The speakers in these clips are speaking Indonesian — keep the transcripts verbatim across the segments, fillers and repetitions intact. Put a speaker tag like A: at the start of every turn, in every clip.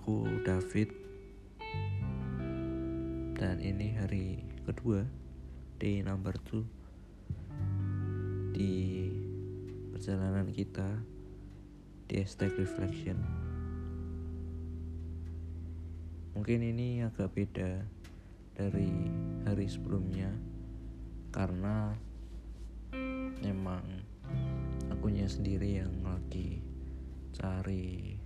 A: Aku David, dan ini hari kedua di number two di perjalanan kita di hashtag reflection. Mungkin ini agak beda dari hari sebelumnya karena memang akunya sendiri yang lagi cari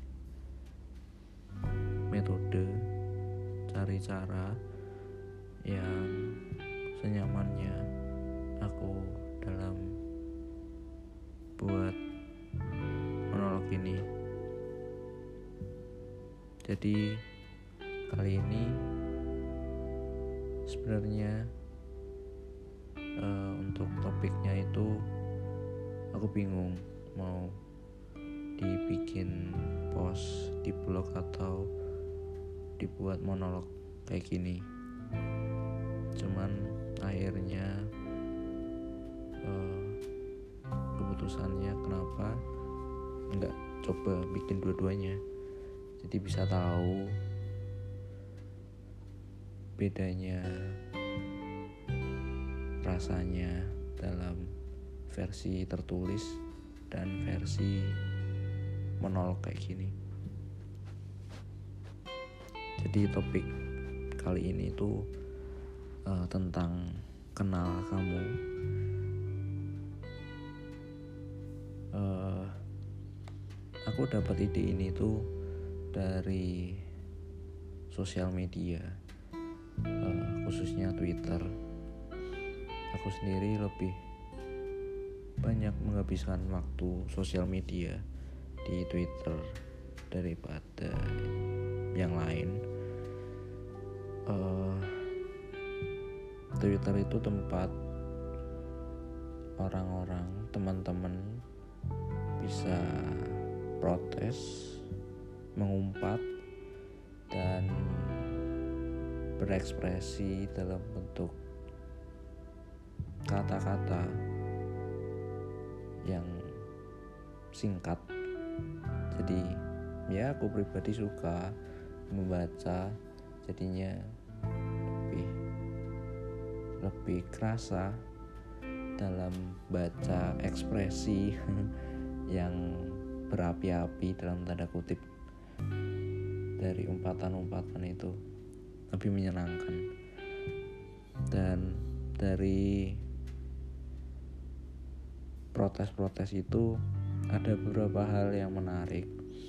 A: metode, cari cara yang senyamannya aku dalam buat monolog ini. Jadi kali ini sebenarnya uh, untuk topiknya itu aku bingung mau dibikin post di blog atau dibuat monolog kayak gini. Cuman akhirnya uh, keputusannya kenapa nggak coba bikin dua-duanya, jadi bisa tahu bedanya rasanya dalam versi tertulis dan versi monolog kayak gini. Jadi topik kali ini tuh uh, tentang kenal kamu. Uh, aku dapat ide ini tuh dari sosial media, uh, khususnya Twitter. Aku sendiri lebih banyak menghabiskan waktu sosial media di Twitter daripada yang lain. Uh, Twitter itu tempat orang-orang, teman-teman bisa protes, mengumpat, dan berekspresi dalam bentuk kata-kata yang singkat. Jadi ya aku pribadi suka membaca, jadinya lebih lebih kerasa dalam baca ekspresi yang berapi-api dalam tanda kutip dari umpatan-umpatan itu, lebih menyenangkan. Dan dari protes-protes itu ada beberapa hal yang menarik.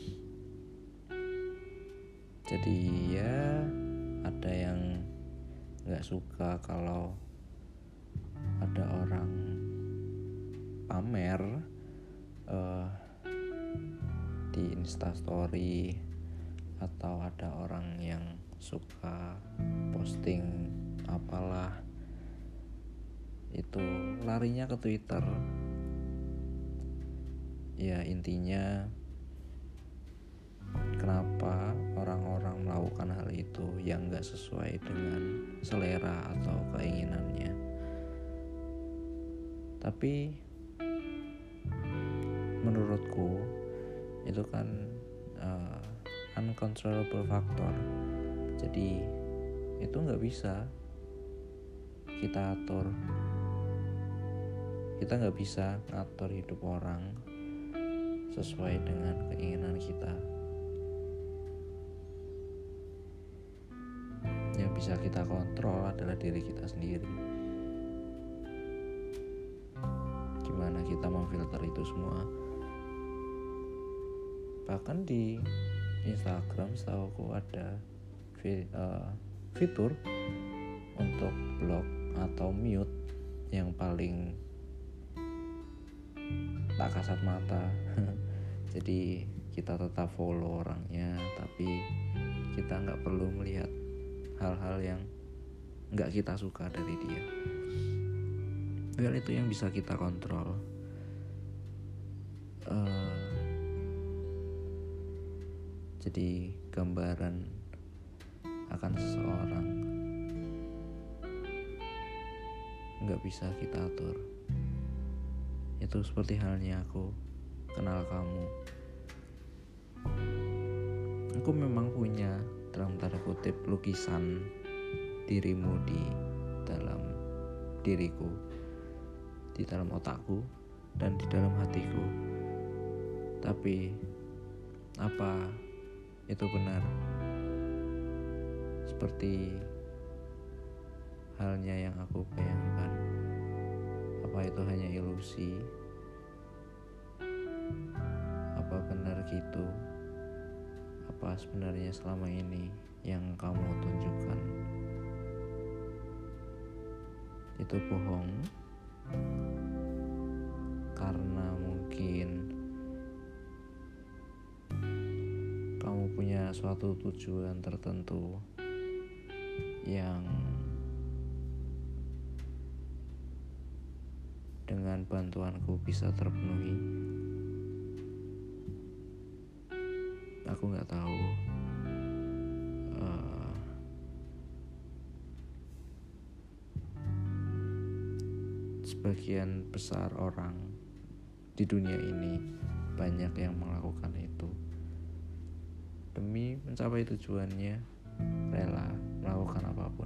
A: Jadi ya ada yang gak suka kalau ada orang pamer uh, di Instastory, atau ada orang yang suka posting apalah itu larinya ke Twitter. Ya intinya kenapa orang-orang melakukan hal itu yang gak sesuai dengan selera atau keinginannya. Tapi menurutku itu kan uh, uncontrollable factor. Jadi itu gak bisa kita atur. Kita gak bisa ngatur hidup orang sesuai dengan keinginan kita. Yang bisa kita kontrol adalah diri kita sendiri. Gimana kita memfilter itu semua. Bahkan di Instagram setahuku ada fi- uh, fitur untuk block atau mute yang paling tak kasat mata. Jadi kita tetap follow orangnya, tapi kita gak perlu melihat hal-hal yang gak kita suka dari dia. Well, itu yang bisa kita kontrol. uh, Jadi gambaran akan seseorang gak bisa kita atur. Itu seperti halnya aku kenal kamu. aku memang punya dalam tanda kutip lukisan dirimu di dalam diriku, di dalam otakku dan di dalam hatiku. Tapi apa itu benar? Seperti halnya yang aku bayangkan. Apa itu hanya ilusi? Apa benar gitu? Apa sebenarnya selama ini yang kamu tunjukkan itu bohong? Karena mungkin kamu punya suatu tujuan tertentu yang dengan bantuanku bisa terpenuhi. Aku nggak tahu. Uh, sebagian besar orang di dunia ini banyak yang melakukan itu demi mencapai tujuannya, rela melakukan apapun.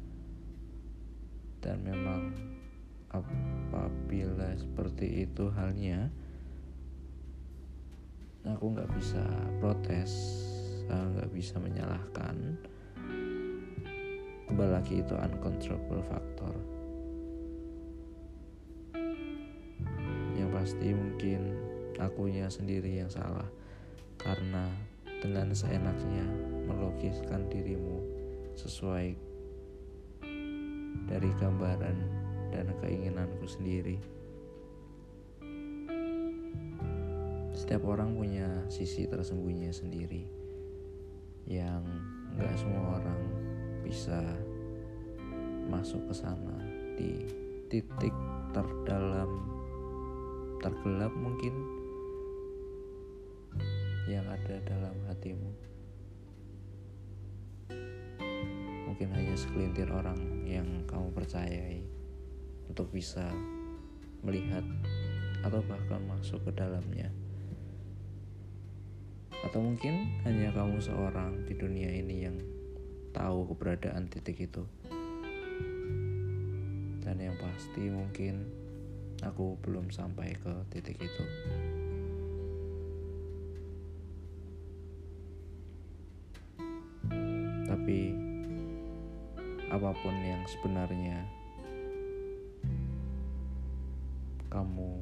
A: Dan memang apabila seperti itu halnya, aku nggak bisa protes, aku nggak bisa menyalahkan. Kembali lagi itu uncontrollable factor. Yang pasti mungkin akunya sendiri yang salah, karena dengan seenaknya melukiskan dirimu sesuai dari gambaran dan keinginanku sendiri. Setiap orang punya sisi tersembunyi sendiri yang gak semua orang bisa masuk ke sana di titik terdalam, tergelap mungkin yang ada dalam hatimu. Mungkin hanya segelintir orang yang kamu percayai untuk bisa melihat atau bahkan masuk ke dalamnya. Atau mungkin hanya kamu seorang di dunia ini yang tahu keberadaan titik itu. Dan yang pasti mungkin aku belum sampai ke titik itu. Tapi apapun yang sebenarnya kamu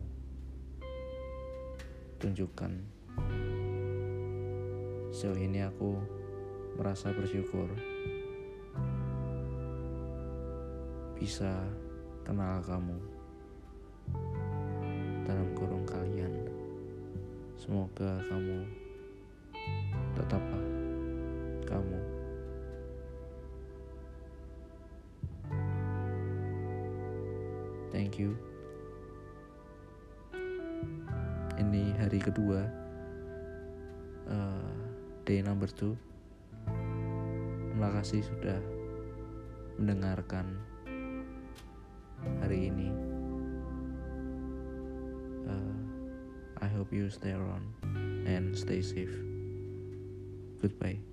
A: tunjukkan, sejauh ini aku merasa bersyukur bisa kenal kamu dalam kurung kalian. Semoga kamu tetaplah kamu. Thank you. Ini hari kedua, uh, day number two. Terima kasih sudah mendengarkan hari ini. uh, I hope you stay around and stay safe. Goodbye.